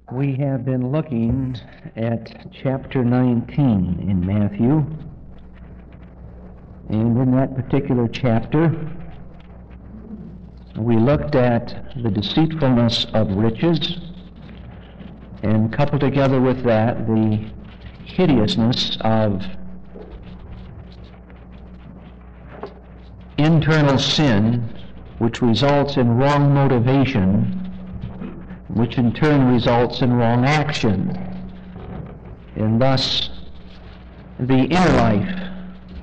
We have been looking at chapter 19 in Matthew, and in that particular chapter we looked at the deceitfulness of riches, and coupled together with that the hideousness of internal sin, which results in wrong motivation, which in turn results in wrong action, and thus the inner life,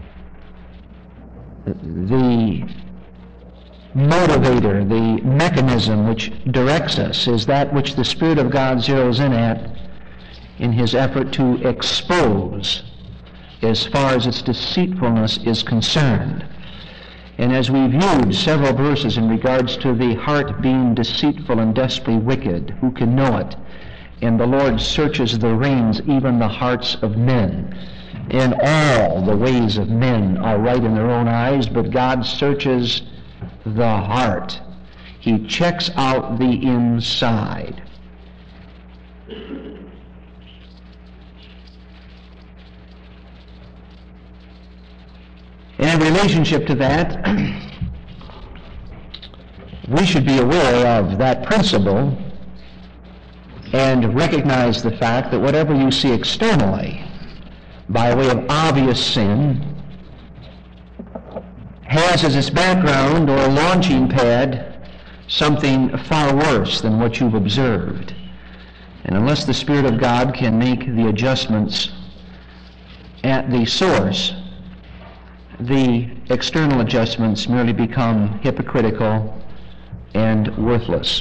the motivator, the mechanism which directs us, is that which the Spirit of God zeroes in at in his effort to expose as far as its deceitfulness is concerned. And as we viewed several verses in regards to the heart being deceitful and desperately wicked, who can know it? And the Lord searches the reins, even the hearts of men. And all the ways of men are right in their own eyes, but God searches the heart. He checks out the inside. And in relationship to that, we should be aware of that principle and recognize the fact that whatever you see externally by way of obvious sin has as its background or launching pad something far worse than what you've observed. And unless the Spirit of God can make the adjustments at the source, the external adjustments merely become hypocritical and worthless.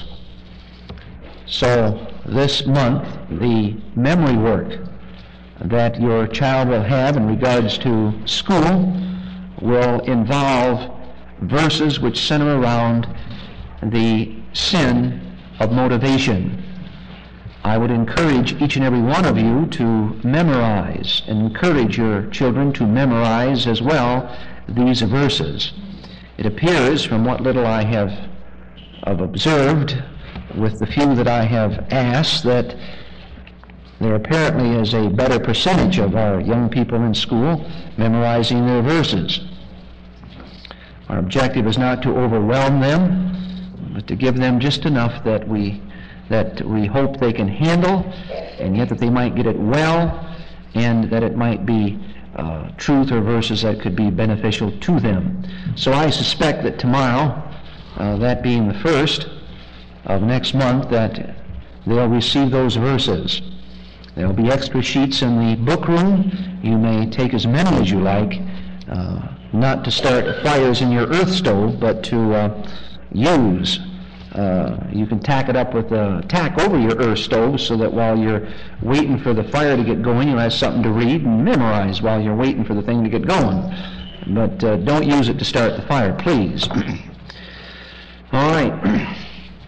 So this month, the memory work that your child will have in regards to school will involve verses which center around the sin of motivation. I would encourage each and every one of you to memorize, and encourage your children to memorize as well these verses. It appears from what little I have observed with the few that I have asked that there apparently is a better percentage of our young people in school memorizing their verses. Our objective is not to overwhelm them, but to give them just enough that we hope they can handle, and yet that they might get it well, and that it might be truth or verses that could be beneficial to them. So I suspect that tomorrow, that being the first of next month, that they'll receive those verses. There'll be extra sheets in the book room. You may take as many as you like, not to start fires in your earth stove, but to use. You can tack it up with tack over your earth stove so that while you're waiting for the fire to get going, you'll have something to read and memorize while you're waiting for the thing to get going. But don't use it to start the fire, please. All right.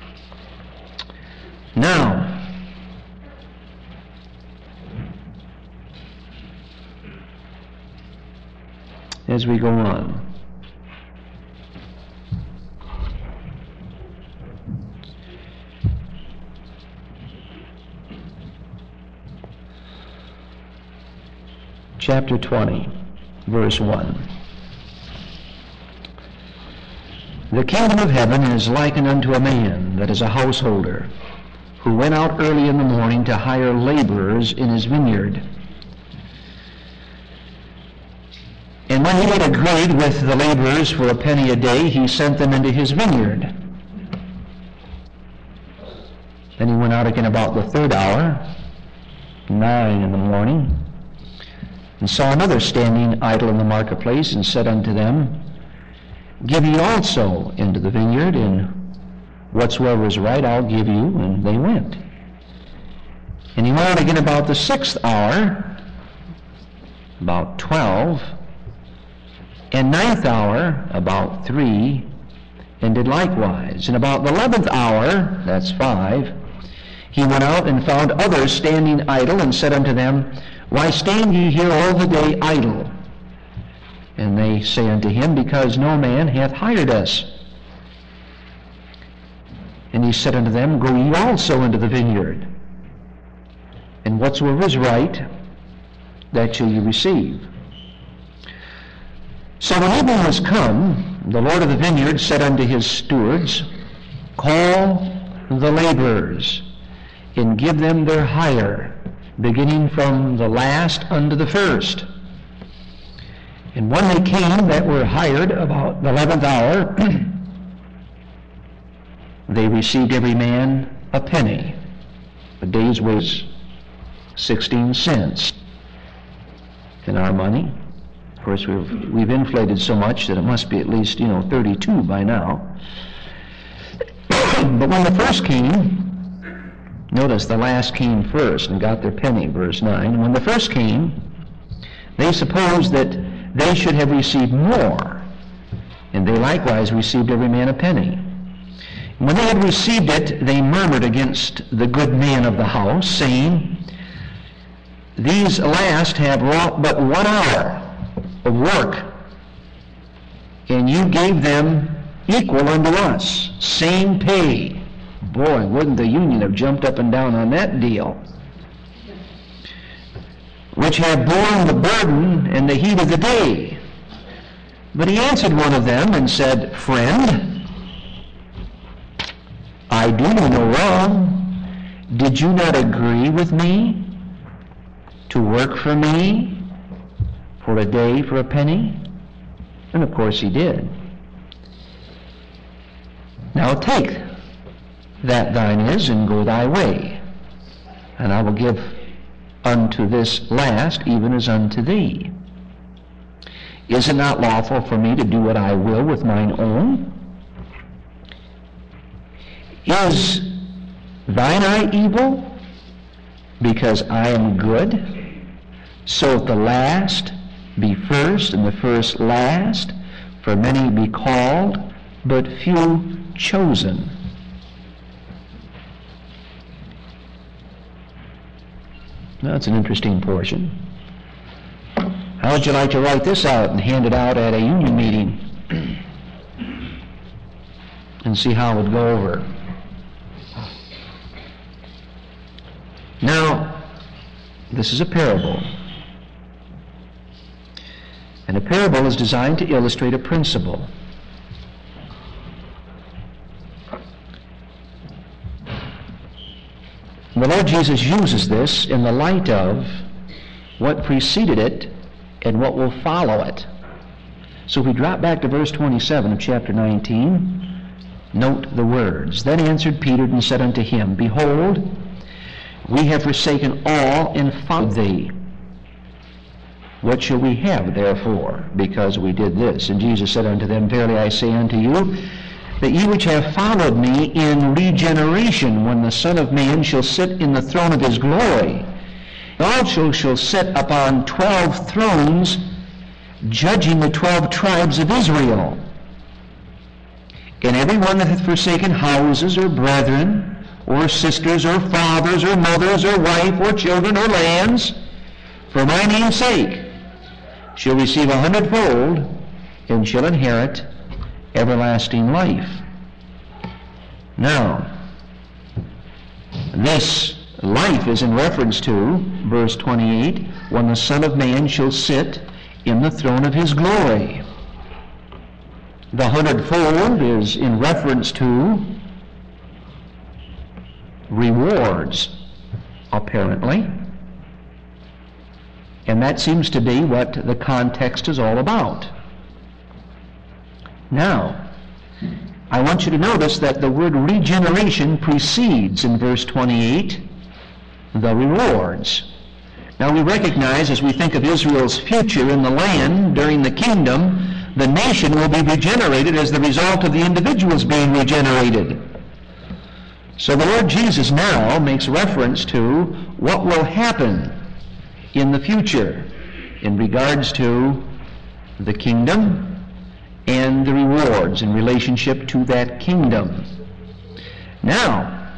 Now, as we go on, chapter 20, verse 1. The kingdom of heaven is likened unto a man that is a householder, who went out early in the morning to hire laborers in his vineyard. And when he had agreed with the laborers for a penny a day, he sent them into his vineyard. Then he went out again about the third hour, 9 in the morning, and saw another standing idle in the marketplace, and said unto them, Give ye also into the vineyard, and whatsoever is right I'll give you. And they went. And he went out again about the 6th hour, about 12, and 9th hour, about 3, and did likewise. And about the 11th hour, that's 5, he went out and found others standing idle, and said unto them, Why stand ye here all the day idle? And they say unto him, Because no man hath hired us. And he said unto them, Go ye also into the vineyard. and whatsoever is right, that shall you receive. So when evening was come, the Lord of the vineyard said unto his stewards, Call the laborers, and give them their hire, beginning from the last unto the first. And when they came that were hired about the 11th hour, they received every man a penny. A day's was 16 cents. In our money, of course, we've inflated so much that it must be at least 32 by now. But when the first came, notice the last came first and got their penny, verse 9. When the first came, they supposed that they should have received more, and they likewise received every man a penny. When they had received it, they murmured against the good man of the house, saying, These last have wrought but 1 hour of work, and you gave them equal unto us, same pay. Boy, wouldn't the union have jumped up and down on that deal. Which have borne the burden and the heat of the day. But he answered one of them and said, Friend, I do you no wrong. Did you not agree with me to work for me for a day for a penny? And of course he did. Now take that thine is, and go thy way, and I will give unto this last even as unto thee. Is it not lawful for me to do what I will with mine own? Is thine eye evil, because I am good? So if the last be first, and the first last, for many be called, but few chosen. Now, that's an interesting portion. How would you like to write this out and hand it out at a union meeting and see how it would go over? Now, this is a parable. And a parable is designed to illustrate a principle. The Lord Jesus uses this in the light of what preceded it and what will follow it. So if we drop back to verse 27 of chapter 19, note the words. Then answered Peter and said unto him, Behold, we have forsaken all and followed thee. What shall we have therefore, because we did this? And Jesus said unto them, Verily I say unto you, that ye which have followed me in regeneration, when the Son of Man shall sit in the throne of his glory, also shall sit upon 12 thrones, judging the 12 tribes of Israel. And every one that hath forsaken houses, or brethren, or sisters, or fathers, or mothers, or wife, or children, or lands, for my name's sake, shall receive 100-fold, and shall inherit everlasting life. Now, this life is in reference to verse 28, when the Son of Man shall sit in the throne of his glory. The 100-fold is in reference to rewards, apparently. And that seems to be what the context is all about. Now, I want you to notice that the word regeneration precedes in verse 28 the rewards. Now we recognize, as we think of Israel's future in the land during the kingdom, the nation will be regenerated as the result of the individuals being regenerated. So the Lord Jesus now makes reference to what will happen in the future in regards to the kingdom and the rewards in relationship to that kingdom. Now,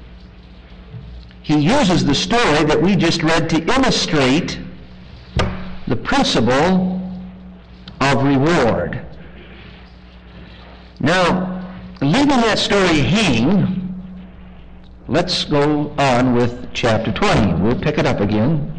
he uses the story that we just read to illustrate the principle of reward. Now, leaving that story hang, let's go on with chapter 20. We'll pick it up again.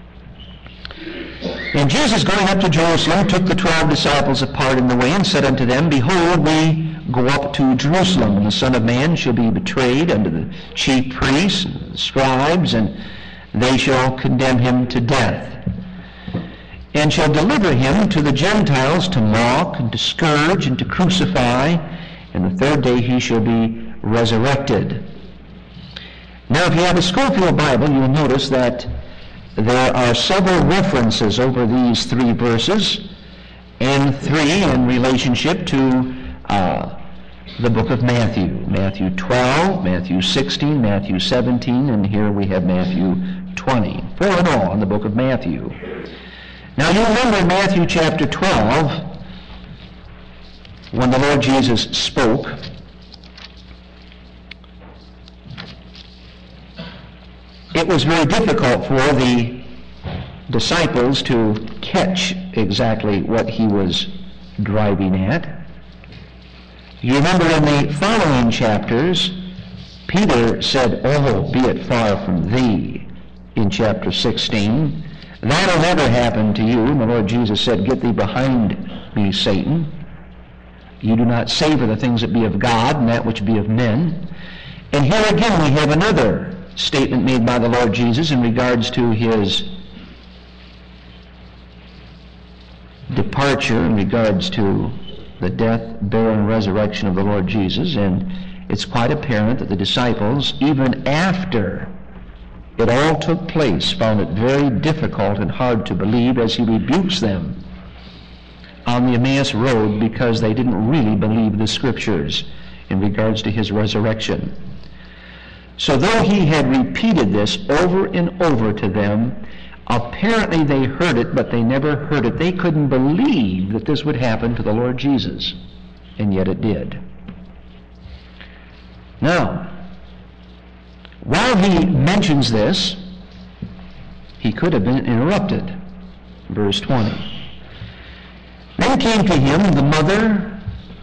And Jesus, going up to Jerusalem, took the 12 disciples apart in the way, and said unto them, Behold, we go up to Jerusalem, and the Son of Man shall be betrayed unto the chief priests and the scribes, and they shall condemn him to death, and shall deliver him to the Gentiles to mock, and to scourge, and to crucify, and the third day he shall be resurrected. Now, if you have a Scofield Bible, you'll notice that there are several references over these 3 verses, and 3 in relationship to the book of Matthew. Matthew 12, Matthew 16, Matthew 17, and here we have Matthew 20. 4 in all in the book of Matthew. Now you remember in Matthew chapter 12, when the Lord Jesus spoke, it was very difficult for the disciples to catch exactly what he was driving at. You remember in the following chapters, Peter said, Oh, be it far from thee, in chapter 16. That'll never happen to you. And the Lord Jesus said, Get thee behind me, Satan. You do not savor the things that be of God, and that which be of men. And here again we have another statement made by the Lord Jesus in regards to his departure, in regards to the death, burial, and resurrection of the Lord Jesus. And it's quite apparent that the disciples, even after it all took place, found it very difficult and hard to believe as he rebukes them on the Emmaus Road, because they didn't really believe the Scriptures in regards to his resurrection. So though he had repeated this over and over to them, apparently they heard it, but they never heard it. They couldn't believe that this would happen to the Lord Jesus, and yet it did. Now, while he mentions this, he could have been interrupted. Verse 20. Then came to him the mother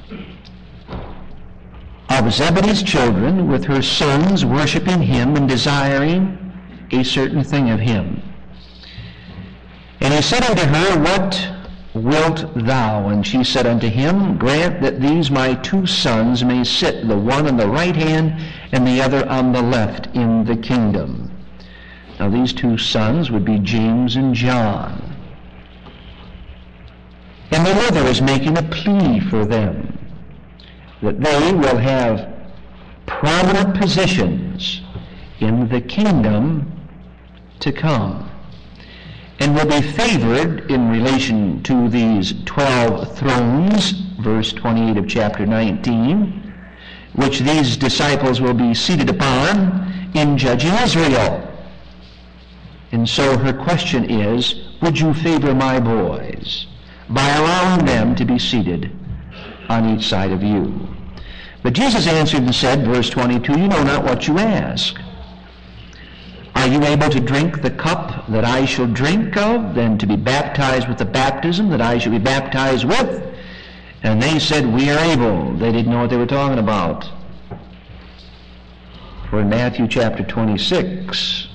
of Zebedee's children with her sons, worshiping him and desiring a certain thing of him. And he said unto her, What wilt thou? And she said unto him, Grant that these my 2 sons may sit, the one on the right hand and the other on the left, in the kingdom. Now these 2 sons would be James and John. And the mother is making a plea for them, that they will have prominent positions in the kingdom to come, and will be favored in relation to these 12 thrones, verse 28 of chapter 19, which these disciples will be seated upon in judging Israel. And so her question is, would you favor my boys by allowing them to be seated on each side of you? But Jesus answered and said, verse 22, You know not what you ask. Are you able to drink the cup that I shall drink of, and to be baptized with the baptism that I shall be baptized with? And they said, We are able. They didn't know what they were talking about. For in Matthew chapter 26,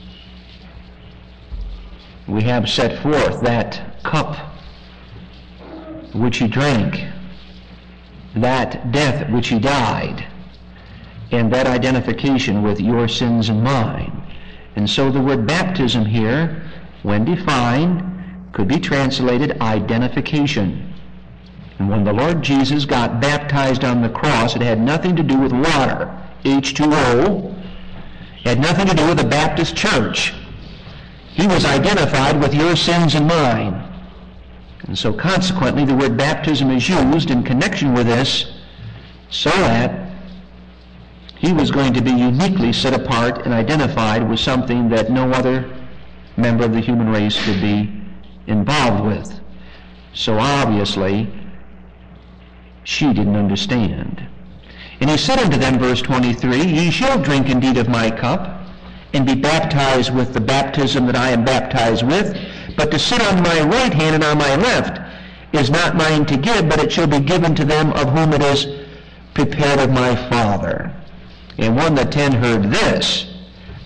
we have set forth that cup which he drank, that death which he died, and that identification with your sins and mine. And so the word baptism here, when defined, could be translated identification. And when the Lord Jesus got baptized on the cross, it had nothing to do with water, H2O. It had nothing to do with the Baptist church. He was identified with your sins and mine. And so consequently, the word baptism is used in connection with this so that he was going to be uniquely set apart and identified with something that no other member of the human race could be involved with. So obviously, she didn't understand. And he said unto them, verse 23, Ye shall drink indeed of my cup, and be baptized with the baptism that I am baptized with, but to sit on my right hand and on my left is not mine to give, but it shall be given to them of whom it is prepared of my Father. And when the 10 heard this,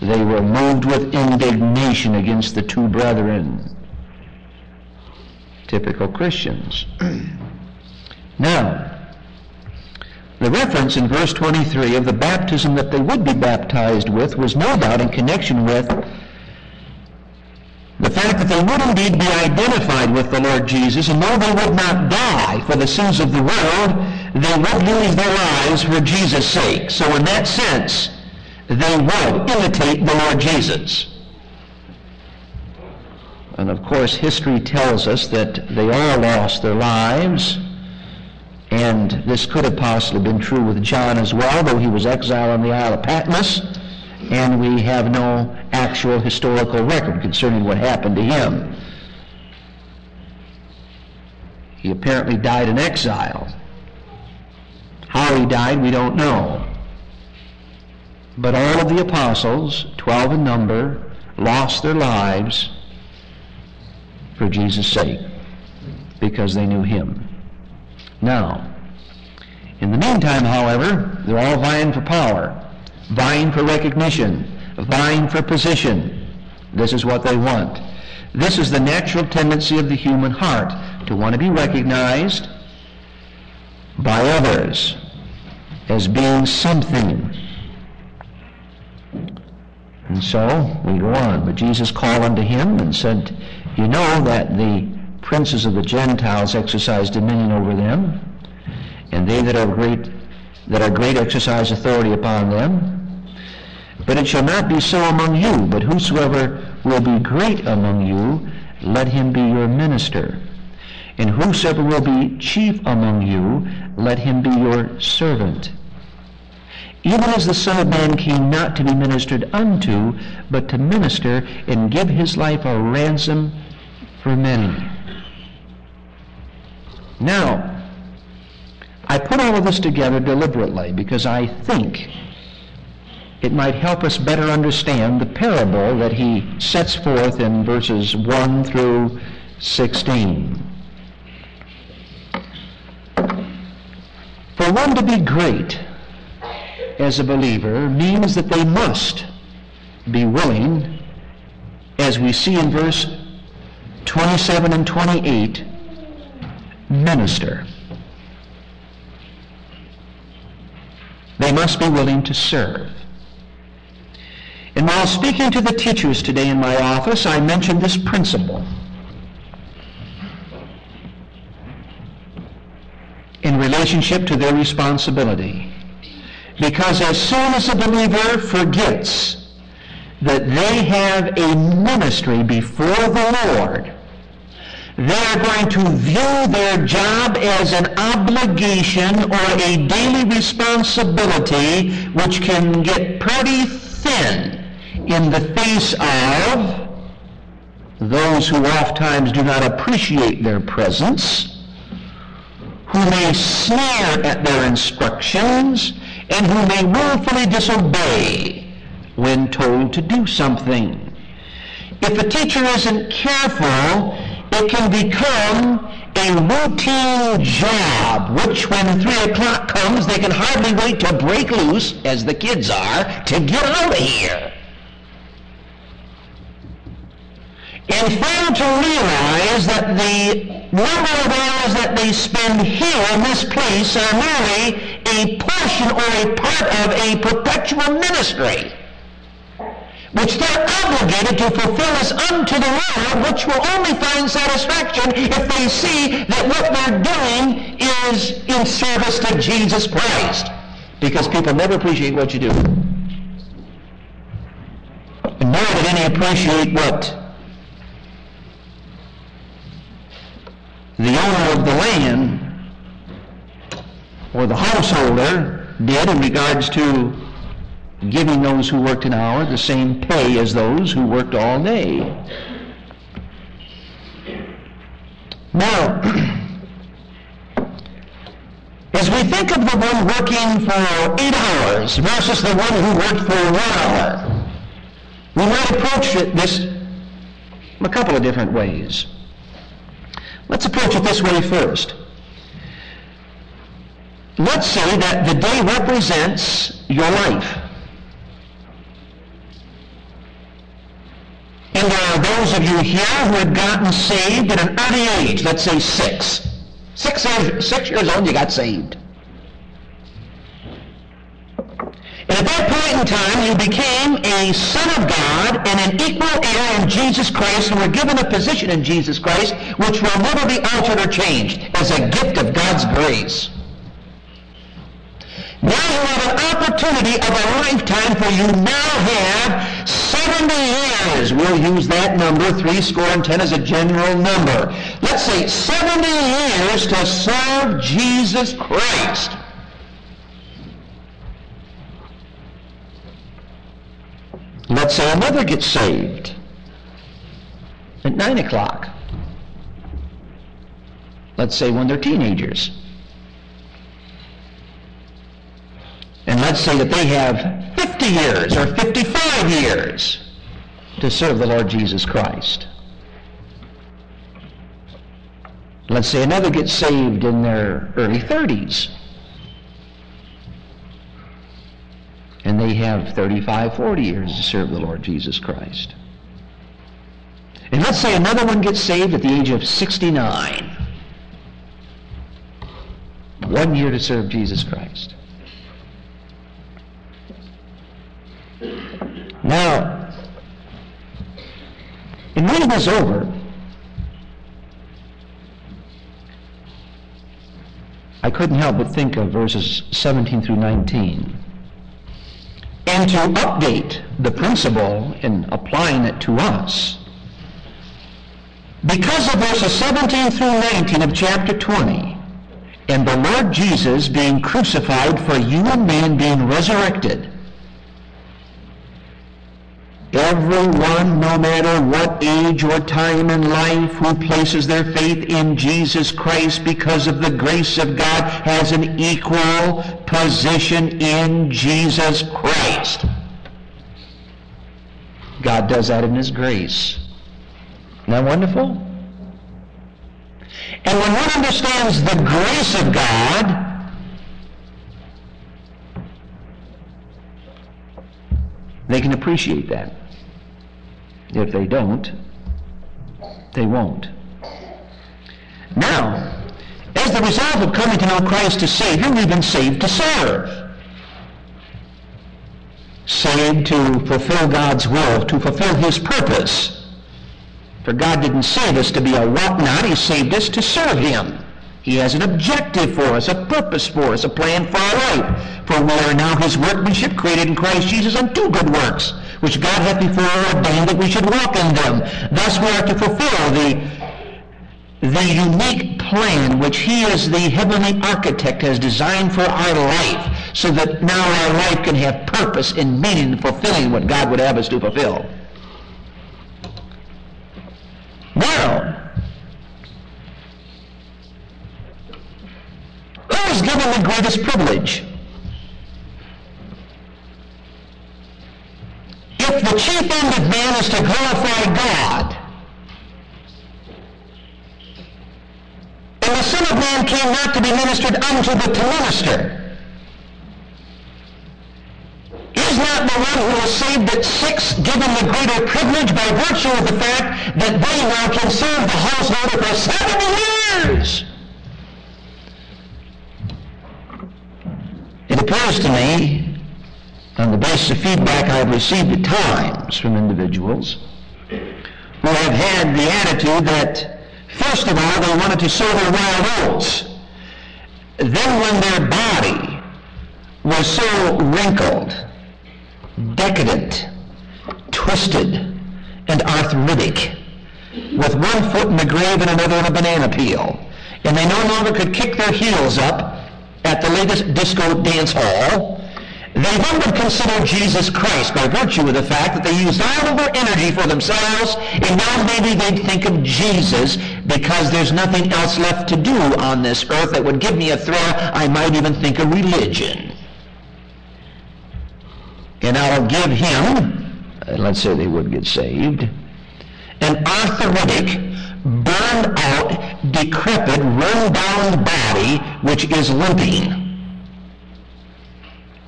they were moved with indignation against the two brethren. Typical Christians. Now, the reference in verse 23 of the baptism that they would be baptized with was no doubt in connection with the fact that they would indeed be identified with the Lord Jesus, and though they would not die for the sins of the world, they would lose their lives for Jesus' sake. So in that sense, they would imitate the Lord Jesus. And of course, history tells us that they all lost their lives, and this could have possibly been true with John as well, though he was exiled on the Isle of Patmos, and we have no actual historical record concerning what happened to him. He apparently died in exile. How he died, we don't know. But all of the apostles, 12 in number, lost their lives for Jesus' sake, because they knew him. Now, in the meantime, however, they're all vying for power, vying for recognition, vying for position. This is what they want. This is the natural tendency of the human heart, to want to be recognized by others as being something. And so we go on. But Jesus called unto him and said, you know that the princes of the Gentiles exercise dominion over them, and they that are great exercise authority upon them. But it shall not be so among you, but whosoever will be great among you, let him be your minister. And whosoever will be chief among you, let him be your servant. Even as the Son of Man came not to be ministered unto, but to minister and give his life a ransom for many. Now, I put all of this together deliberately because I think it might help us better understand the parable that he sets forth in verses 1 through 16. For one to be great as a believer means that they must be willing, as we see in verse 27 and 28, minister. They must be willing to serve. And while speaking to the teachers today in my office, I mentioned this principle in relationship to their responsibility. Because as soon as a believer forgets that they have a ministry before the Lord, they are going to view their job as an obligation or a daily responsibility which can get pretty thin in the face of those who oftentimes do not appreciate their presence, who may sneer at their instructions, and who may willfully disobey when told to do something. If a teacher isn't careful, it can become a routine job, which when 3 o'clock comes, they can hardly wait to break loose, as the kids are, to get out of here. And fail to realize that the number of hours that they spend here in this place are merely a portion or a part of a perpetual ministry, which they're obligated to fulfill as unto the Lord, which will only find satisfaction if they see that what they're doing is in service to Jesus Christ. Because people never appreciate what you do. And nor did any appreciate what the owner of the land or the householder did in regards to giving those who worked an hour the same pay as those who worked all day. Now, as we think of the one working for 8 hours versus the one who worked for 1 hour, we might approach this a couple of different ways. Let's approach it this way first. Let's say that the day represents your life. And there are those of you here who had gotten saved at an early age, let's say 6. 6 years old, you got saved. And at that point in time, you became a son of God and an equal heir in Jesus Christ, and were given a position in Jesus Christ which will never be altered or changed, as a gift of God's grace. Now you have an opportunity of a lifetime, for you now have 70 years. We'll use that number, 70 as a general number. Let's say 70 years to serve Jesus Christ. Let's say a mother gets saved at 9 o'clock. Let's say when they're teenagers. And let's say that they have 50 years or 55 years to serve the Lord Jesus Christ. Let's say another gets saved in their early 30s. And they have 35, 40 years to serve the Lord Jesus Christ. And let's say another one gets saved at the age of 69. 1 year to serve Jesus Christ. Now, in reading this over, I couldn't help but think of verses 17 through 19. And to update the principle in applying it to us, because of verses 17 through 19 of chapter 20, and the Lord Jesus being crucified for you and man being resurrected, everyone, no matter what age or time in life, who places their faith in Jesus Christ because of the grace of God, has an equal position in Jesus Christ. God does that in His grace. Isn't that wonderful? And when one understands the grace of God, they can appreciate that. If they don't, they won't. Now, as the result of coming to know Christ as Savior, we've been saved to serve. Saved to fulfill God's will, to fulfill His purpose. For God didn't save us to be a whatnot, He saved us to serve Him. He has an objective for us, a purpose for us, a plan for our life. For we are now His workmanship, created in Christ Jesus unto good works, which God hath before ordained that we should walk in them. Thus we are to fulfill the unique plan which He, as the heavenly architect, has designed for our life, so that now our life can have purpose and meaning in fulfilling what God would have us to fulfill. Now, who is given the greatest privilege? If the chief end of man is to glorify God, and the Son of Man came not to be ministered unto, but to minister, is not the one who was saved at 6 given the greater privilege by virtue of the fact that they now can serve the householder for 70 years? It appears to me, on the basis of feedback I have received at times from individuals who have had the attitude that, first of all, they wanted to sow their wild oats. Then when their body was so wrinkled, decadent, twisted, and arthritic, with one foot in the grave and another in a banana peel, and they no longer could kick their heels up at the latest disco dance hall, they then would consider Jesus Christ by virtue of the fact that they used all of their energy for themselves, and now maybe they'd think of Jesus because there's nothing else left to do on this earth that would give me a thrill. I might even think of religion. And I'll give him, let's say they would get saved, an arthritic, burned out, decrepit, run-down body which is limping.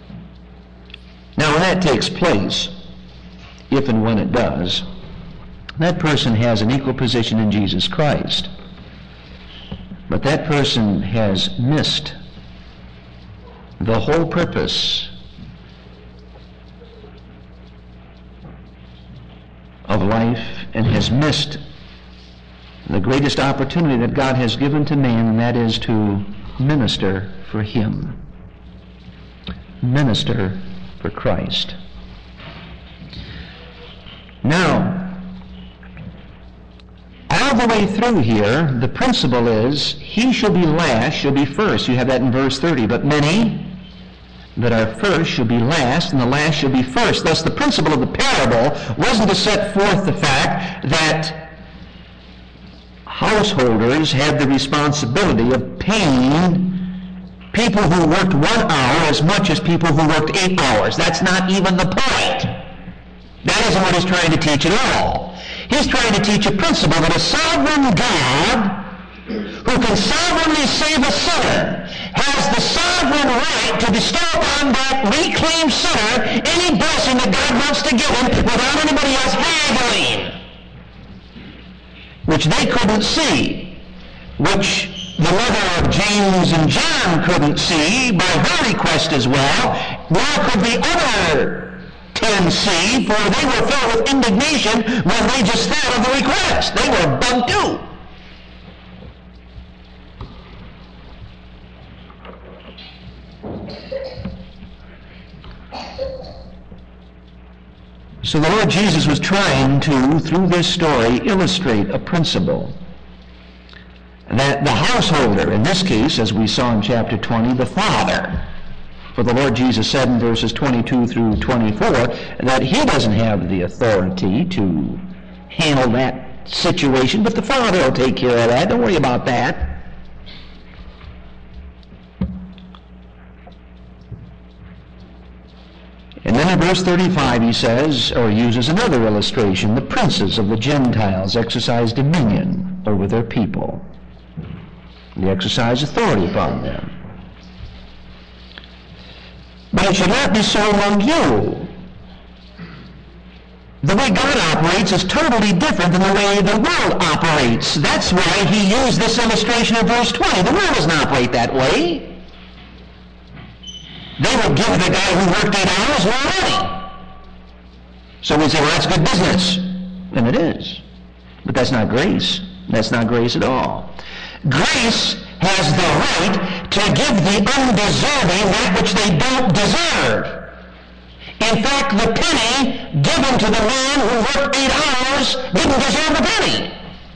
Now when that takes place, if and when it does, that person has an equal position in Jesus Christ. But that person has missed the whole purpose of life and has missed the greatest opportunity that God has given to man, and that is to minister for Him. Minister for Christ. Now, all the way through here, the principle is, he shall be last, shall be first. You have that in verse 30. But many that are first shall be last, and the last shall be first. Thus, the principle of the parable wasn't to set forth the fact that householders had the responsibility of paying people who worked 1 hour as much as people who worked 8 hours. That's not even the point. That isn't what he's trying to teach at all. He's trying to teach a principle that a sovereign God who can sovereignly save a sinner has the sovereign right to bestow upon that reclaimed sinner any blessing that God wants to give him without anybody else haggling, which they couldn't see, which the mother of James and John couldn't see by her request as well, nor could the other 10 see, for they were filled with indignation when they just thought of the request. They were bugged too. So the Lord Jesus was trying to, through this story, illustrate a principle that the householder, in this case, as we saw in chapter 20, the father, for the Lord Jesus said in verses 22 through 24 that he doesn't have the authority to handle that situation, but the Father will take care of that. Don't worry about that. And then in verse 35 he says, or uses another illustration, the princes of the Gentiles exercise dominion over their people. They exercise authority upon them. But it should not be so among you. The way God operates is totally different than the way the world operates. That's why he used this illustration in verse 20. The world doesn't operate that way. They would give the guy who worked 8 hours more money. So we say, well, that's good business. And it is. But that's not grace. That's not grace at all. Grace has the right to give the undeserving that which they don't deserve. In fact, the penny given to the man who worked 8 hours didn't deserve the penny.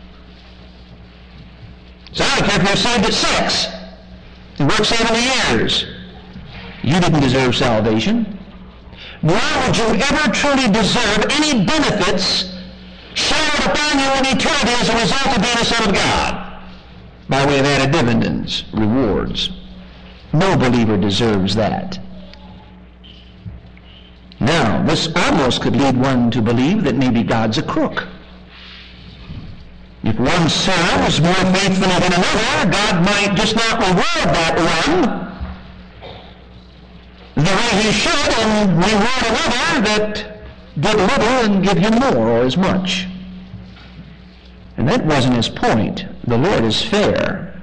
So I don't care if you're saved at 6 and worked 70 years. You didn't deserve salvation. Nor would you ever truly deserve any benefits showered upon you in eternity as a result of being a son of God, by way of added dividends, rewards. No believer deserves that. Now, this almost could lead one to believe that maybe God's a crook. If one serves more faithfully than another, God might just not reward that one the way he should, and reward another that did little and give him more or as much. And that wasn't his point. The Lord is fair.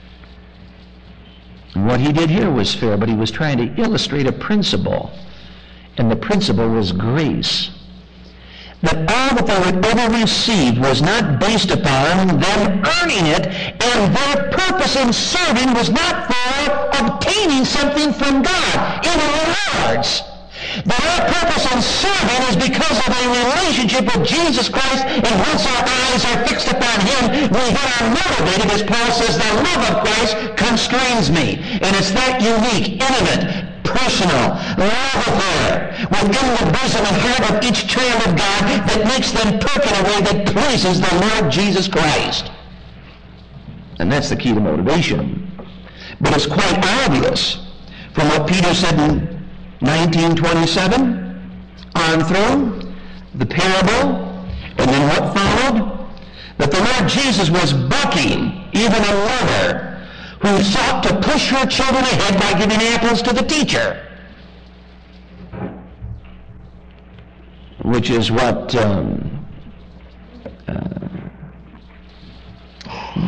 And what he did here was fair, but he was trying to illustrate a principle. And the principle was grace. That all that they would ever receive was not based upon them earning it, and their purpose in serving was not for obtaining something from God in rewards. Their purpose in serving is because of a relationship with Jesus Christ, and once our eyes are fixed upon him, we then are motivated, as Paul says, the love of Christ constrains me. And it's that unique, intimate, personal love affair within the bosom and heart of each child of God that makes them perk in a way that pleases the Lord Jesus Christ. And that's the key to motivation. But it's quite obvious from what Peter said in 19:27 on through, the parable, and then what followed, that the Lord Jesus was bucking even a mother who sought to push her children ahead by giving apples to the teacher, which is what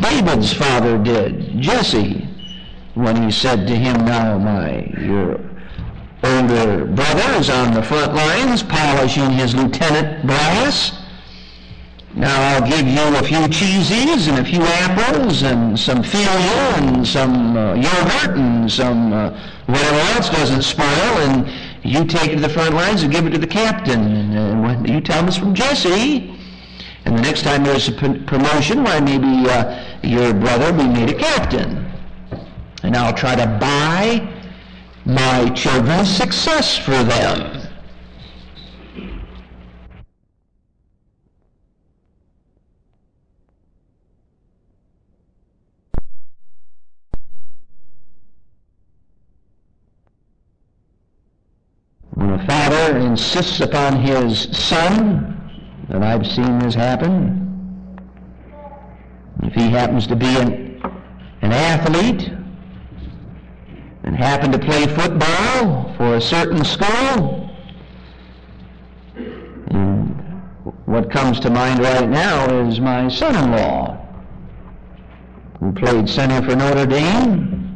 David's father did, Jesse, when he said to him, now your older brother is on the front lines polishing his lieutenant brass. Now I'll give you a few cheesies and a few apples and some Filia and some yogurt and some whatever else doesn't spoil, and you take it to the front lines and give it to the captain. And when you tell him it's from Jesse, and the next time there's a promotion, why maybe your brother will be made a captain. And I'll try to buy my children's success for them. When a father insists upon his son, and I've seen this happen, if he happens to be an athlete and happen to play football for a certain school, and what comes to mind right now is my son-in-law, who played center for Notre Dame,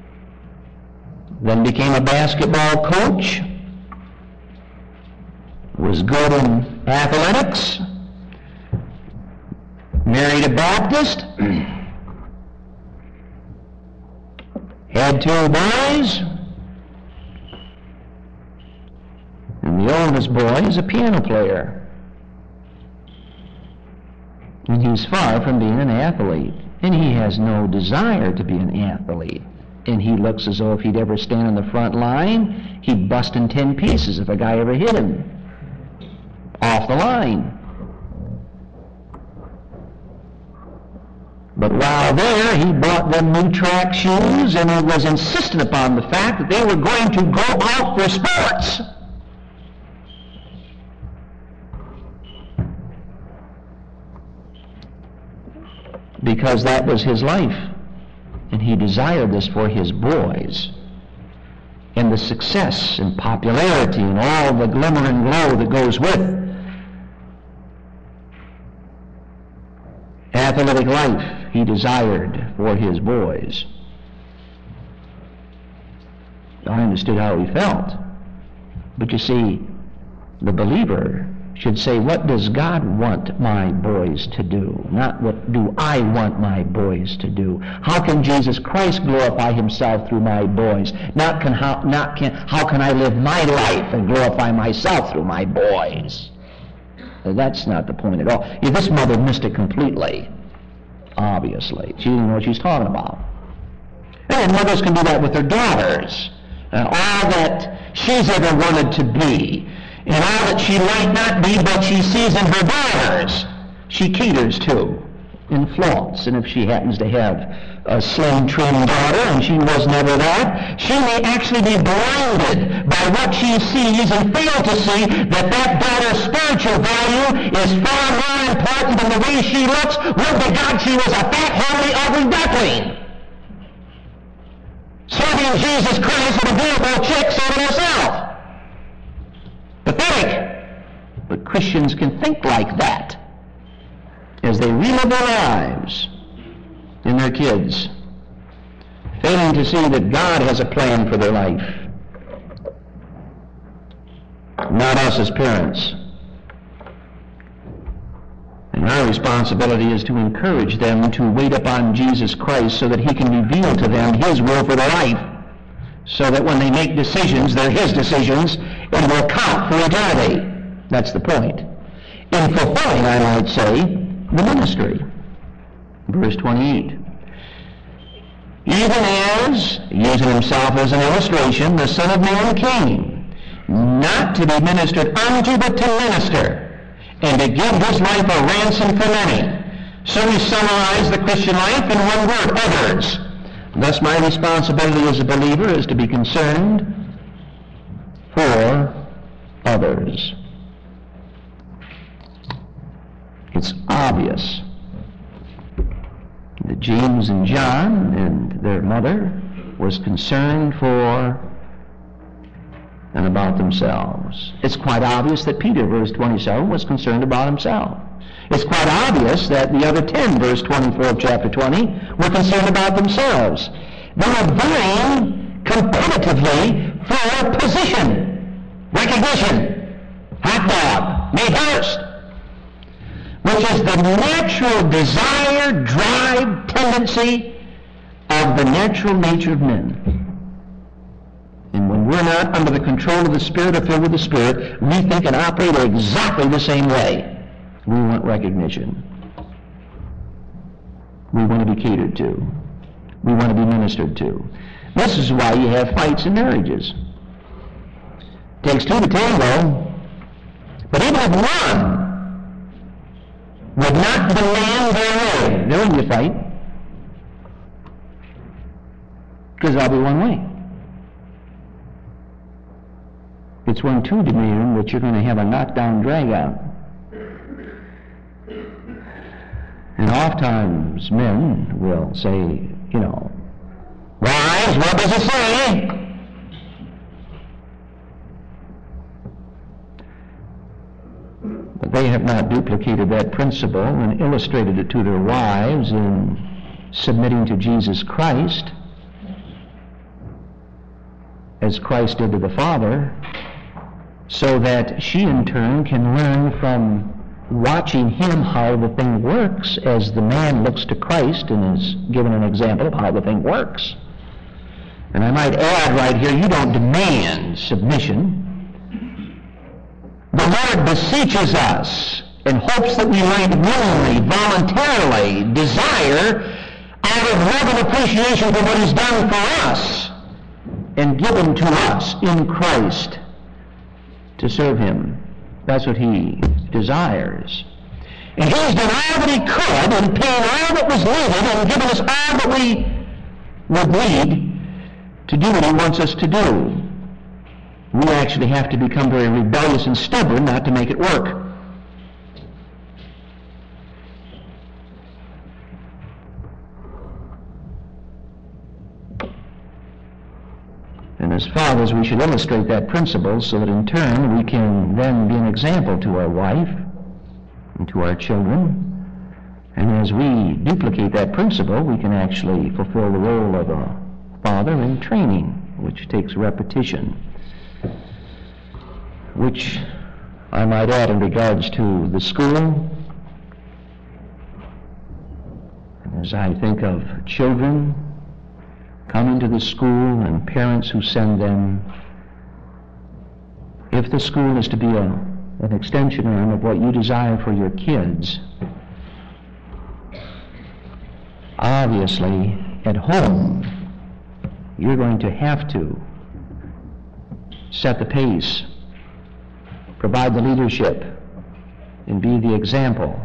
then became a basketball coach, was good in athletics, married a Baptist, had 2 boys, and the oldest boy is a piano player. And he's far from being an athlete, and he has no desire to be an athlete. And he looks as though if he'd ever stand on the front line, he'd bust in 10 pieces if a guy ever hit him off the line. But while there, he bought them new track shoes, and he was insistent upon the fact that they were going to go out for sports. Because that was his life, and he desired this for his boys. And the success and popularity and all the glimmer and glow that goes with athletic life, he desired for his boys. I understood how he felt. But you see, the believer should say, what does God want my boys to do? Not what do I want my boys to do. How can Jesus Christ glorify himself through my boys? How can I live my life and glorify myself through my boys? That's not the point at all. This mother missed it completely, obviously. She didn't know what she's talking about. And mothers can do that with their daughters. All that she's ever wanted to be, and all that she might not be, but she sees in her daughters, she caters to and flaunts. And if she happens to have a slim, trim daughter, and she was never that, she may actually be blinded by what she sees and fail to see that daughter's spiritual value is far more important than the way she looks. Would to God she was a fat, hungry, ugly duckling, serving Jesus Christ with a beautiful chick serving herself. Pathetic. But Christians can think like that as they relive their lives in their kids, failing to see that God has a plan for their life, not us as parents. And our responsibility is to encourage them to wait upon Jesus Christ so that he can reveal to them his will for their life, so that when they make decisions, they're his decisions and will count for eternity. That's the point. In fulfilling, I might say, the ministry. Verse 28. Even as, using himself as an illustration, the Son of Man came, not to be ministered unto, but to minister, and to give his life a ransom for many. So we summarize the Christian life in one word, others. Thus my responsibility as a believer is to be concerned for others. It's obvious that James and John and their mother was concerned for than about themselves. It's quite obvious that Peter, verse 27, was concerned about himself. It's quite obvious that the other 10, verse 24 of chapter 20, were concerned about themselves. They were vying competitively for position, recognition, hot dog, me first, which is the natural desire, drive, tendency of the natural nature of men. And when we're not under the control of the Spirit or filled with the Spirit, we think and operate exactly the same way. We want recognition. We want to be catered to. We want to be ministered to. This is why you have fights in marriages. It takes two to tango, but even if one would not demand their way, there will be a fight. Because there'll be one way. It's when two demand that you're going to have a knockdown drag out. And oftentimes men will say, wives, what does it say? But they have not duplicated that principle and illustrated it to their wives in submitting to Jesus Christ, as Christ did to the Father, so that she in turn can learn from watching him how the thing works, as the man looks to Christ and is given an example of how the thing works. And I might add right here, you don't demand submission. The Lord beseeches us in hopes that we might willingly, voluntarily desire, out of love and appreciation for what he's done for us and given to us in Christ, to serve him. That's what he desires. And he's done all that he could and paid all that was needed and given us all that we would need to do what he wants us to do. We actually have to become very rebellious and stubborn not to make it work. And as fathers, we should illustrate that principle so that in turn we can then be an example to our wife and to our children. And as we duplicate that principle, we can actually fulfill the role of a father in training, which takes repetition. Which I might add in regards to the school. And as I think of children coming to the school and parents who send them, if the school is to be an extension arm of what you desire for your kids, obviously at home you're going to have to set the pace, provide the leadership, and be the example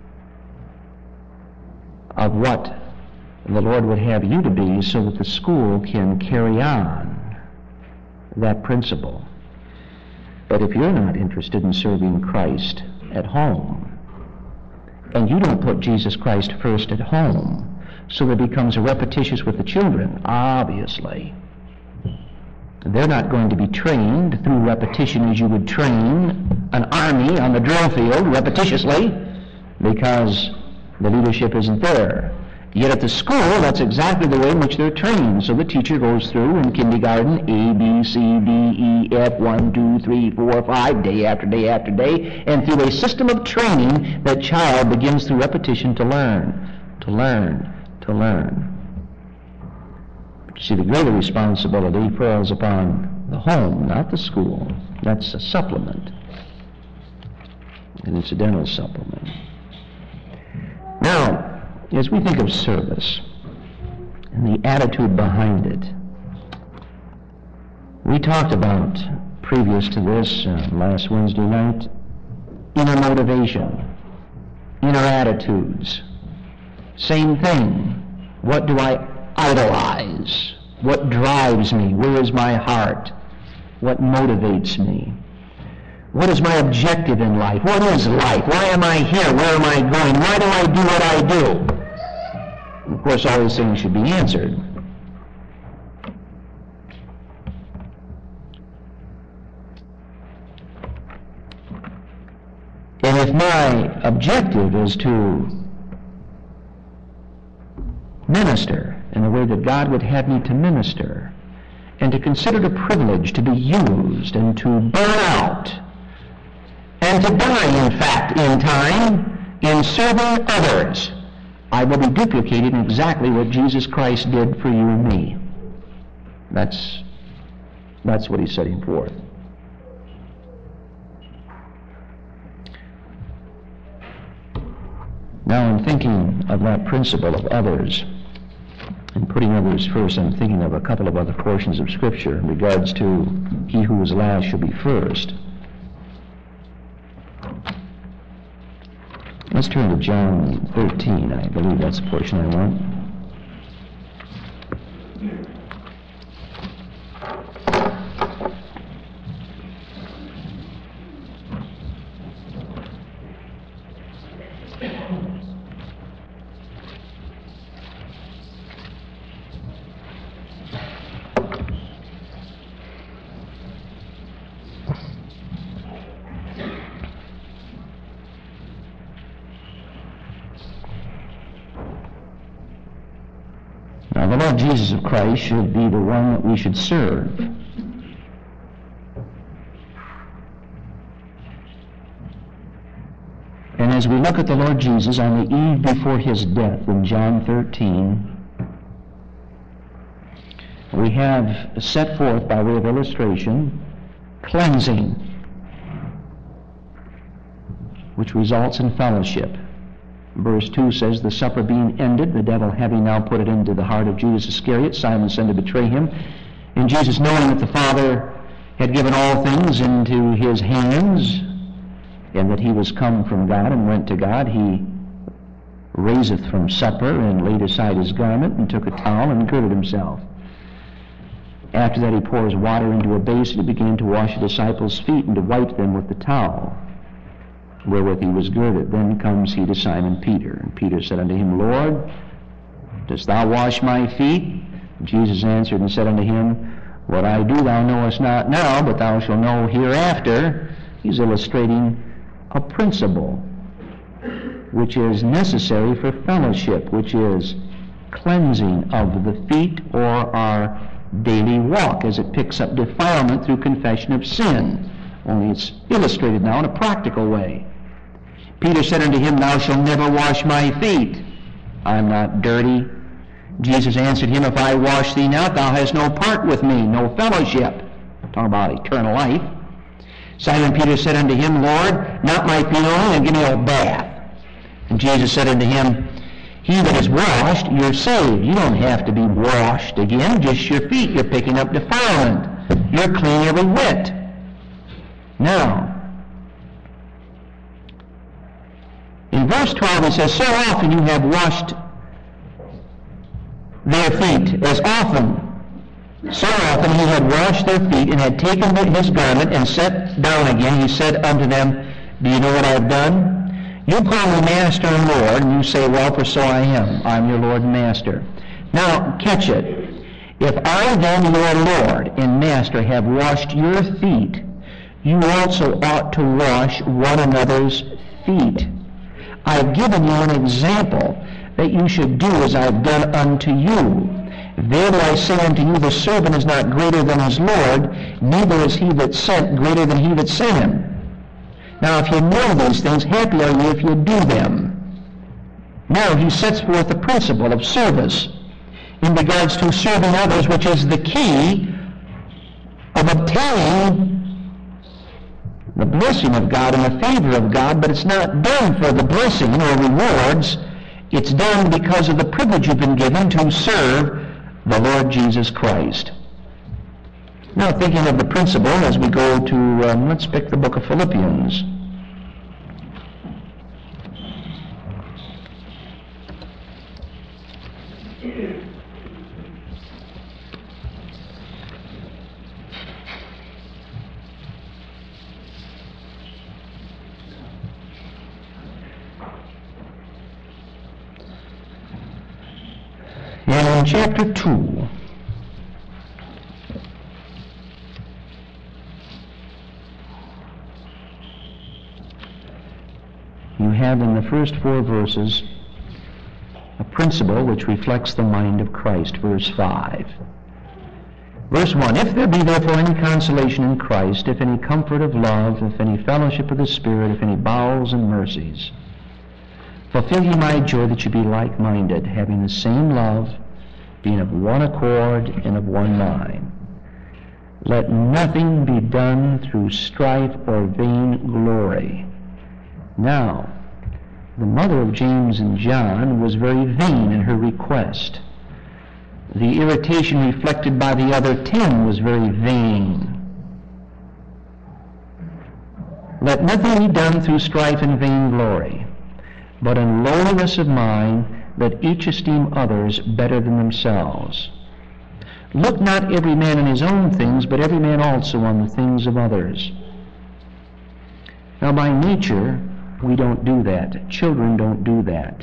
of what the Lord would have you to be, so that the school can carry on that principle. But if you're not interested in serving Christ at home, and you don't put Jesus Christ first at home, so it becomes repetitious with the children, obviously they're not going to be trained through repetition as you would train an army on the drill field repetitiously, because the leadership isn't there. Yet at the school, that's exactly the way in which they're trained. So the teacher goes through in kindergarten, A, B, C, D, E, F, 1, 2, 3, 4, 5, day after day after day, and through a system of training, that child begins through repetition to learn, to learn, to learn. But you see, the greater responsibility falls upon the home, not the school. That's a supplement, an incidental supplement. Now, as we think of service and the attitude behind it, we talked about, previous to this, last Wednesday night, inner motivation, inner attitudes. Same thing. What do I idolize? What drives me? Where is my heart? What motivates me? What is my objective in life? What is life? Why am I here? Where am I going? Why do I do what I do? Of course, all these things should be answered. If my objective is to minister in the way that God would have me to minister, and to consider it a privilege to be used and to burn out, and to die, in fact, in time, in serving others, I will be duplicating exactly what Jesus Christ did for you and me. That's what he's setting forth. Now, in thinking of that principle of others, and putting others first, I'm thinking of a couple of other portions of Scripture in regards to he who is last shall be first. Let's turn to John 13. I believe that's the portion I want. Now, the Lord Jesus of Christ should be the one that we should serve. And as we look at the Lord Jesus on the eve before his death in John 13, we have set forth by way of illustration cleansing, which results in fellowship. Verse 2 says, the supper being ended, the devil having now put it into the heart of Judas Iscariot, Simon's son, to betray him. And Jesus, knowing that the Father had given all things into his hands, and that he was come from God and went to God, he raiseth from supper and laid aside his garment and took a towel and girded himself. After that he pours water into a basin and began to wash the disciples' feet and to wipe them with the towel wherewith he was girded. Then comes he to Simon Peter. And Peter said unto him, Lord, dost thou wash my feet? Jesus answered and said unto him, What I do thou knowest not now, but thou shalt know hereafter. He's illustrating a principle which is necessary for fellowship, which is cleansing of the feet, or our daily walk, as it picks up defilement through confession of sin. Only it's illustrated now in a practical way. Peter said unto him, Thou shalt never wash my feet. I am not dirty. Jesus answered him, If I wash thee not, thou hast no part with me, no fellowship. Talking about eternal life. Simon Peter said unto him, Lord, not my feet only, and give me a bath. And Jesus said unto him, He that is washed, you're saved. You don't have to be washed again, just your feet. You're picking up defilement. You're clean every whit. Now, in verse 12 it says, So often you have washed their feet, as often. So often he had washed their feet, and had taken his garment, and sat down again. He said unto them, Do you know what I have done? You call me Master and Lord, and you say, Well, for so I am. I'm your Lord and Master. Now, catch it. If I then, your Lord and Master, have washed your feet, you also ought to wash one another's feet. I've given you an example that you should do as I've done unto you. Therefore I say unto you, the servant is not greater than his Lord, neither is he that sent greater than he that sent him. Now if you know these things, happy are you if you do them. Now he sets forth the principle of service in regards to serving others, which is the key of obtaining the blessing of God and the favor of God, but it's not done for the blessing or rewards. It's done because of the privilege you've been given to serve the Lord Jesus Christ. Now, thinking of the principle as we go to, let's pick the book of Philippians. And in chapter 2, have in the first 4 verses a principle which reflects the mind of Christ. Verse 5. Verse 1, if there be therefore any consolation in Christ, if any comfort of love, if any fellowship of the Spirit, if any bowels and mercies, fulfill ye my joy that ye be like-minded, having the same love, being of one accord and of one mind. Let nothing be done through strife or vain glory. Now, the mother of James and John was very vain in her request. The irritation reflected by the other 10 was very vain. Let nothing be done through strife and vain glory, but in lowliness of mind let each esteem others better than themselves. Look not every man on his own things, but every man also on the things of others. Now by nature, we don't do that. Children don't do that.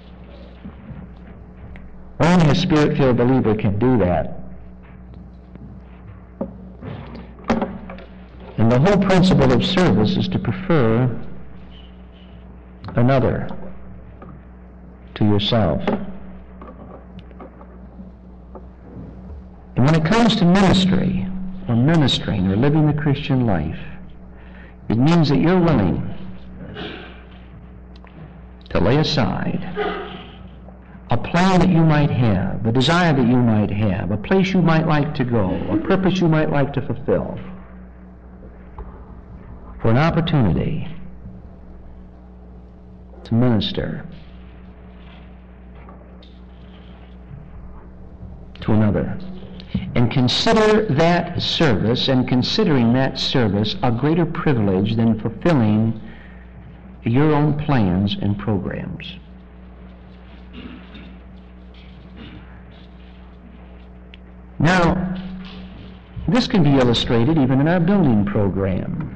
Only a Spirit-filled believer can do that. And the whole principle of service is to prefer another to yourself. And when it comes to ministry, or ministering, or living the Christian life, it means that you're willing to lay aside a plan that you might have, a desire that you might have, a place you might like to go, a purpose you might like to fulfill, for an opportunity to minister to another. And consider that service, and considering that service a greater privilege than fulfilling your own plans and programs. Now, this can be illustrated even in our building program.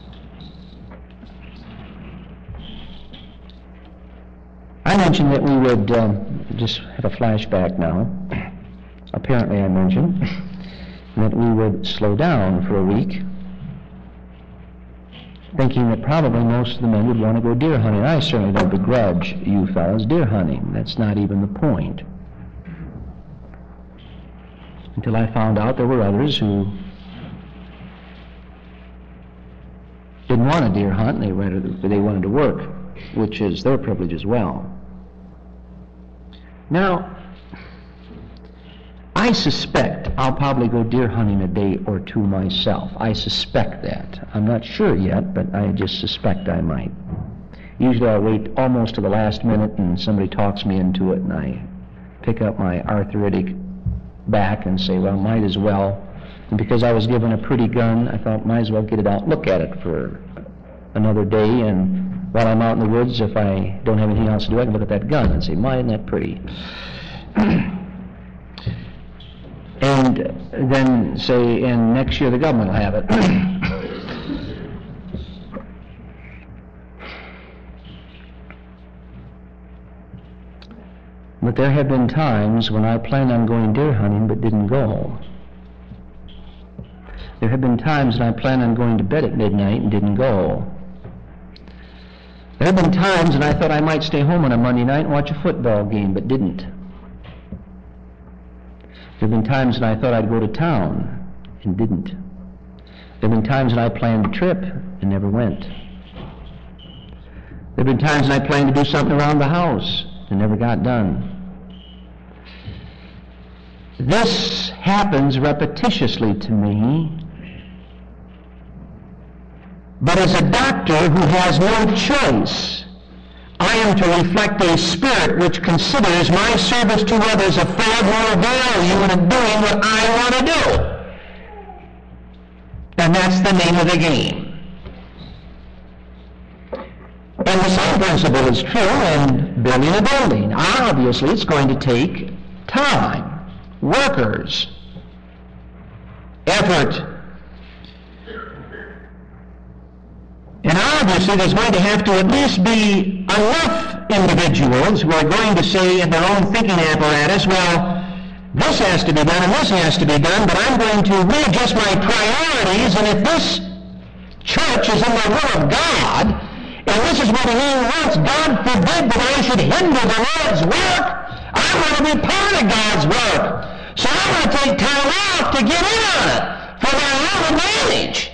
I mentioned that we would, just have a flashback now. Apparently I mentioned that we would slow down for a week, thinking that probably most of the men would want to go deer hunting. I certainly don't begrudge you fellas deer hunting. That's not even the point. Until I found out there were others who didn't want to deer hunt, and they wanted to work, which is their privilege as well. Now, I suspect I'll probably go deer hunting a day or two myself. I suspect that. I'm not sure yet, but I just suspect I might. Usually I wait almost to the last minute and somebody talks me into it, and I pick up my arthritic back and say, well, might as well. And because I was given a pretty gun, I thought might as well get it out, look at it for another day, and while I'm out in the woods, if I don't have anything else to do, I can look at that gun and say, my, isn't that pretty? And then say, and next year the government will have it. But there have been times when I planned on going deer hunting but didn't go. There have been times when I planned on going to bed at midnight and didn't go. There have been times when I thought I might stay home on a Monday night and watch a football game but didn't. There have been times when I thought I'd go to town and didn't. There have been times when I planned a trip and never went. There have been times when I planned to do something around the house and never got done. This happens repetitiously to me, but as a doctor who has no choice, I am to reflect a spirit which considers my service to others of far more value in doing what I want to do. And that's the name of the game. And the same principle is true in building a building. Obviously, it's going to take time, workers, effort. And obviously, there's going to have to at least be enough individuals who are going to say in their own thinking apparatus, well, this has to be done and this has to be done, but I'm going to readjust my priorities, and if this church is in the will of God, And this is what he wants. God forbid that I should hinder the Lord's work. I want to be part of God's work. So I want to take time off to get in on it for my own advantage.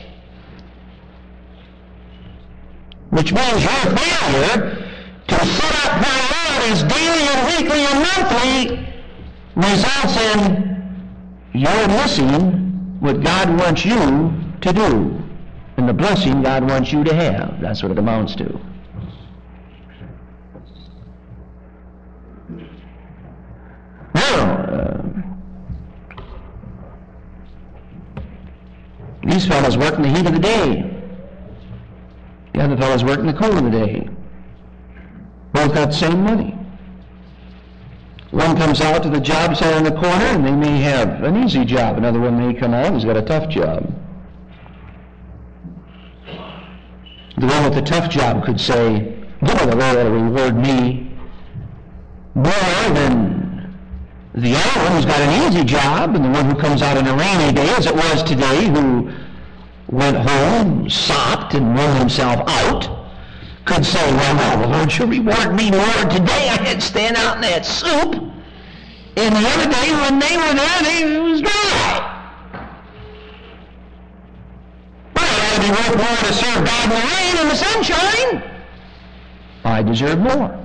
Which means your failure to set up priorities daily and weekly and monthly results in your missing what God wants you to do and the blessing God wants you to have. That's what it amounts to. Now, these fellows work in the heat of the day. The other fellows work in the cool of the day. Both got the same money. One comes out to the job site on the corner and they may have an easy job. Another one may come out and he's got a tough job. The one with the tough job could say, well, the Lord will reward me more than the other one who's got an easy job, and the one who comes out on a rainy day, as it was today, who went home, sopped, and wore himself out, could say, well, the Lord should reward me more today. I had to stand out in that soup. And the other day when they were there, it was dry. But I had to be worth more to serve God in the rain and the sunshine. I deserve more.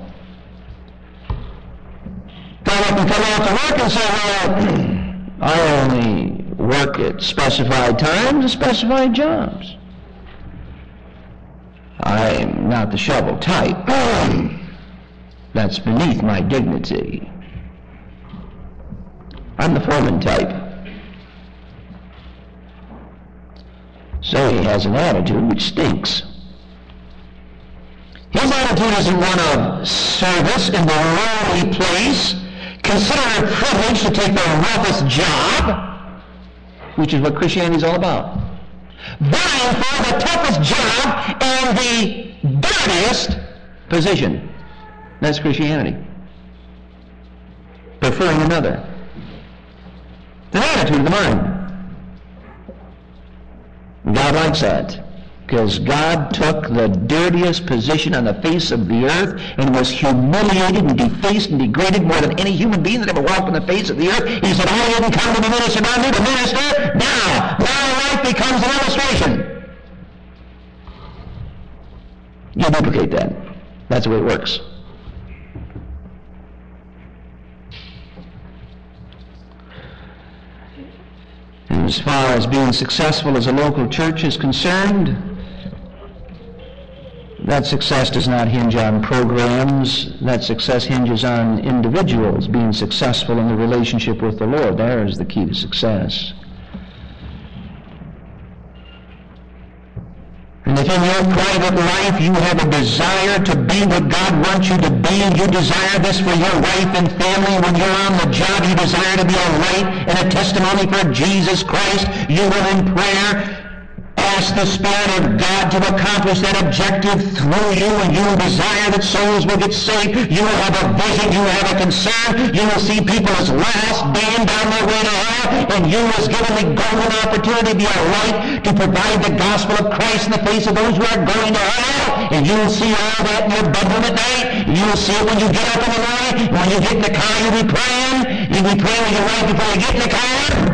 Don't let them come out to work and say, well, I only work at specified times and specified jobs. I'm not the shovel type. That's beneath my dignity. I'm the foreman type. So he has an attitude which stinks. His attitude isn't one of service in the lowly place, consider it a privilege to take the roughest job, which is what Christianity is all about. Vying for the toughest job and the dirtiest position. That's Christianity. Preferring another. The attitude of the mind. God likes that, because God took the dirtiest position on the face of the earth and was humiliated and defaced and degraded more than any human being that ever walked on the face of the earth. He said, I didn't come to be ministered by me to minister. Now my life becomes an illustration. You duplicate that. That's the way it works. And as far as being successful as a local church is concerned, that success does not hinge on programs. That success hinges on individuals being successful in the relationship with the Lord. There is the key to success. And if in your private life you have a desire to be what God wants you to be, you desire this for your wife and family, when you're on the job you desire to be a light and a testimony for Jesus Christ, you will in prayer ask the Spirit of God to accomplish that objective through you, and you will desire that souls will get saved. You will have a vision, you will have a concern, you will see people as lost, damned down their way to hell, and you was given the golden opportunity to be a light to provide the gospel of Christ in the face of those who are going to hell. And you will see all that in your bedroom at night. You will see it when you get up in the morning. When you get in the car, you'll be praying. You'll be praying with your wife before you get in the car.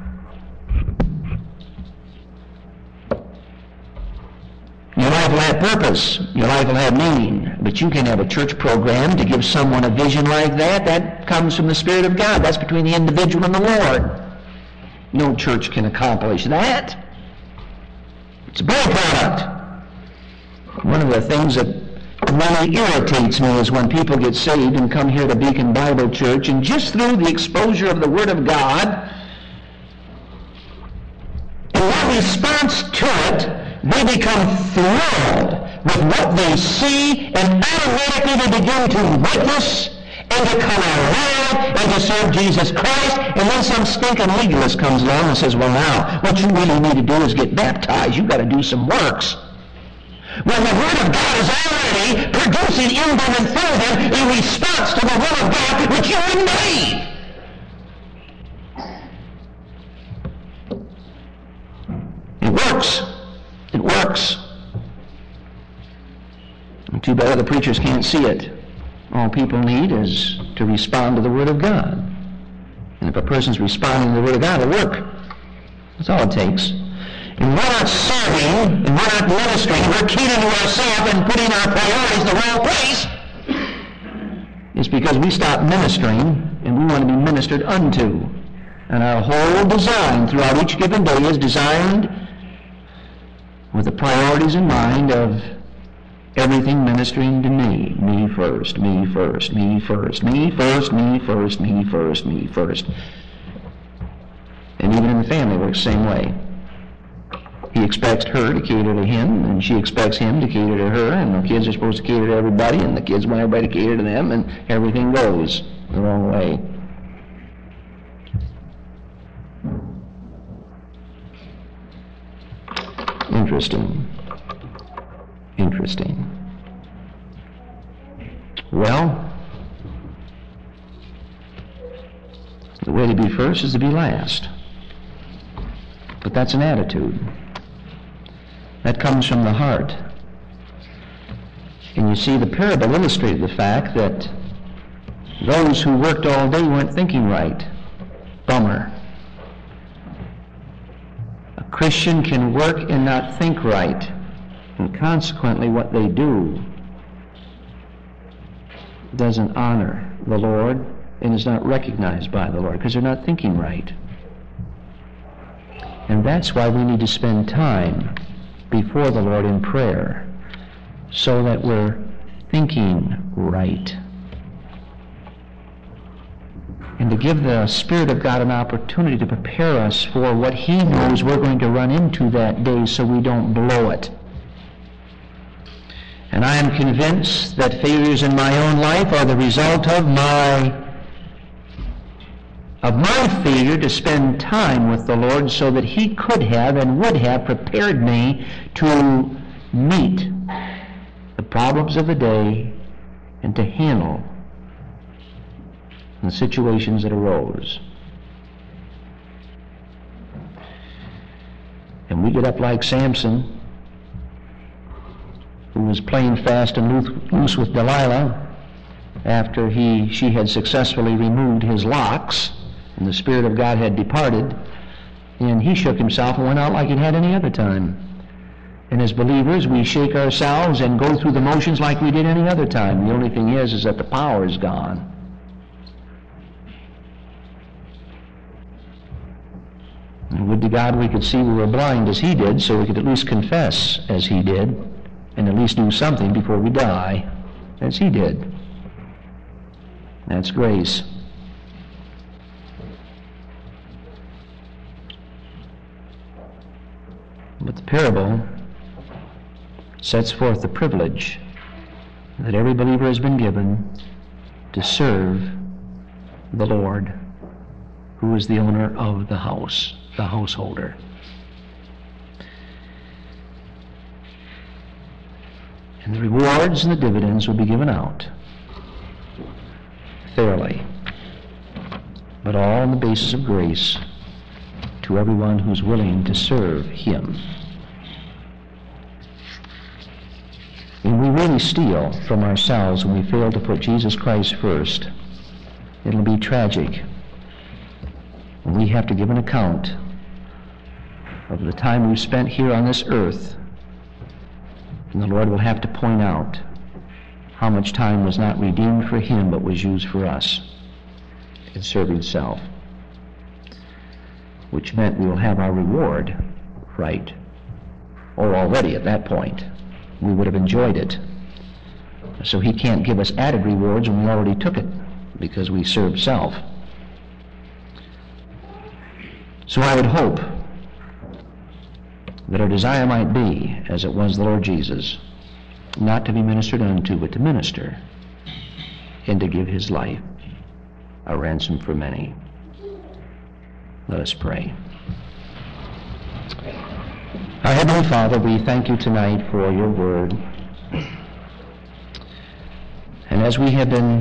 Your life will have purpose. Your life will have meaning. But you can have a church program to give someone a vision like that. That comes from the Spirit of God. That's between the individual and the Lord. No church can accomplish that. It's a byproduct. One of the things that really irritates me is when people get saved and come here to Beacon Bible Church, and just through the exposure of the Word of God, in their response to it, they become thrilled with what they see, and automatically they begin to witness and to come alive and to serve Jesus Christ. And then some stinking legalist comes along and says, well, now, what you really need to do is get baptized. You've got to do some works. When the Word of God is already producing in them and through them in response to the Word of God, which you wouldn't believe. It works. It works. Too bad other preachers can't see it. All people need is to respond to the Word of God. And if a person's responding to the Word of God, it'll work. That's all it takes. And we're not serving, and we're not ministering, we're keeping to ourselves and putting our priorities in the wrong place. It's because we stop ministering, and we want to be ministered unto. And our whole design throughout each given day is designed with the priorities in mind of everything ministering to me. Me first, me first, me first, me first, me first, me first, me first. And even in the family, it works the same way. He expects her to cater to him, and she expects him to cater to her, and the kids are supposed to cater to everybody, and the kids want everybody to cater to them, and everything goes the wrong way. Interesting. Interesting. Well, the way to be first is to be last. But that's an attitude. That comes from the heart. And you see, the parable illustrated the fact that those who worked all day weren't thinking right. Bummer. A Christian can work and not think right. And consequently, what they do doesn't honor the Lord and is not recognized by the Lord because they're not thinking right. And that's why we need to spend time before the Lord in prayer so that we're thinking right. And to give the Spirit of God an opportunity to prepare us for what He knows we're going to run into that day so we don't blow it. And I am convinced that failures in my own life are the result of my failure to spend time with the Lord so that He could have and would have prepared me to meet the problems of the day and to handle the situations that arose. And we get up like Samson, who was playing fast and loose with Delilah after she had successfully removed his locks and the Spirit of God had departed, and he shook himself and went out like it had any other time. And as believers, we shake ourselves and go through the motions like we did any other time. The only thing is that the power is gone. And would to God we could see we were blind as He did, so we could at least confess as He did, and at least do something before we die, as He did. That's grace. But the parable sets forth the privilege that every believer has been given to serve the Lord, who is the owner of the house, the householder. And the rewards and the dividends will be given out fairly, but all on the basis of grace to everyone who's willing to serve Him. When we really steal from ourselves when we fail to put Jesus Christ first, it'll be tragic. We have to give an account of the time we've spent here on this earth, and the Lord will have to point out how much time was not redeemed for Him but was used for us in serving self, which meant we will have our reward right, or already at that point. We would have enjoyed it. So He can't give us added rewards when we already took it because we served self. So I would hope that our desire might be, as it was the Lord Jesus, not to be ministered unto, but to minister and to give His life a ransom for many. Let us pray. Our Heavenly Father, we thank You tonight for Your word. And as we have been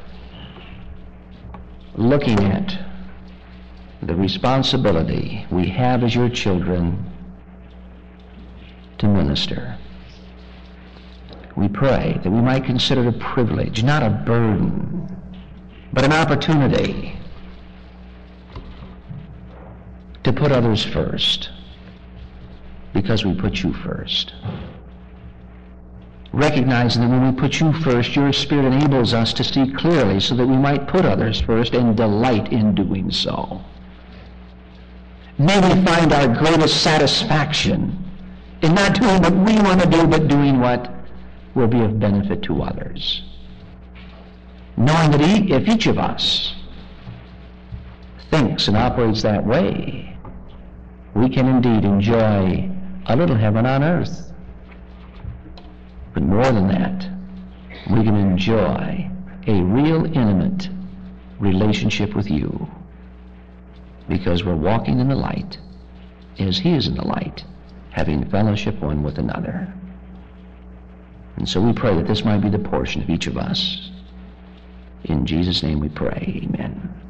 looking at the responsibility we have as Your children to minister, we pray that we might consider it a privilege, not a burden, but an opportunity to put others first, because we put you first. Recognizing that when we put you first, your Spirit enables us to see clearly so that we might put others first and delight in doing so. May we find our greatest satisfaction in not doing what we want to do, but doing what will be of benefit to others. Knowing that if each of us thinks and operates that way, we can indeed enjoy a little heaven on earth. But more than that, we can enjoy a real intimate relationship with you, because we're walking in the light as he is in the light, having fellowship one with another. And so we pray that this might be the portion of each of us. In Jesus' name we pray. Amen.